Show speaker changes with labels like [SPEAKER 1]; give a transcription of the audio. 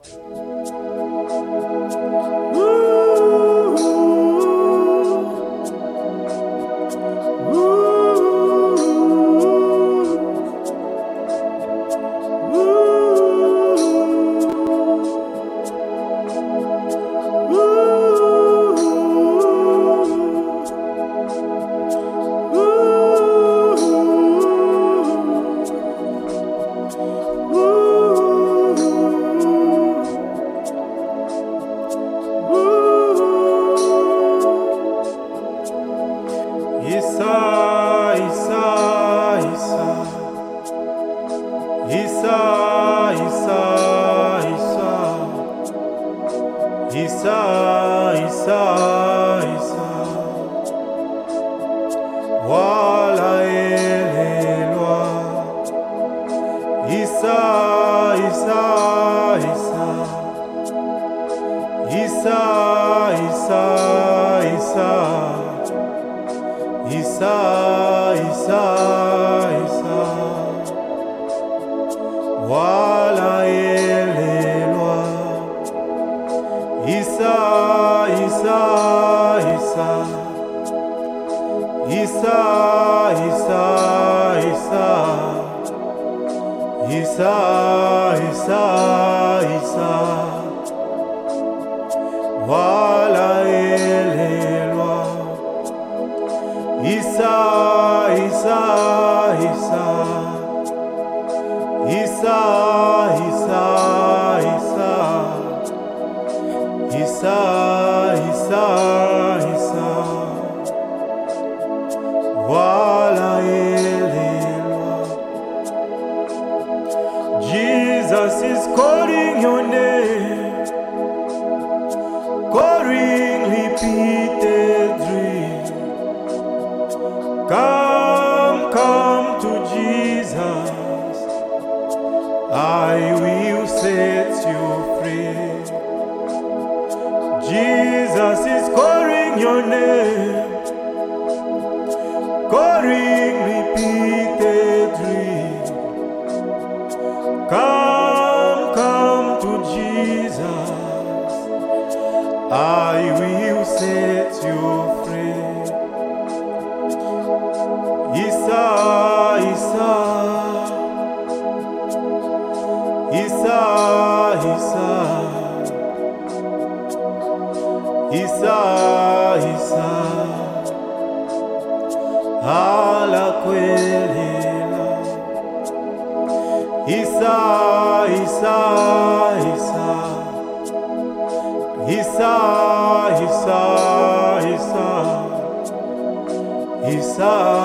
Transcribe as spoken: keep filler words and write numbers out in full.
[SPEAKER 1] Isa, Isa, Isa, wala elelwa. Isa, Isa, Isa, Isa, Isa, Isa, Isa, Isa, Isa, wala elelwa. Isa, Isa, Isa, Isa, Isa, Isa, Isa, Isa, Isa, wala elelwa. Isa, Isa, Isa, Isa, Isa, Isa, Isa, Isa, Isa, wala elelwa. Jesus is calling your name, calling repeatedly. Come, come to Jesus, I will set you free. Jesus is calling your name, calling repeatedly. Come, come to Jesus, I will set you free. Isa, Isa, Isa, Isa, Isa, Isa, ala kwelela. Isa, Isa, Isa, Isa, Isa, Isa, Isa.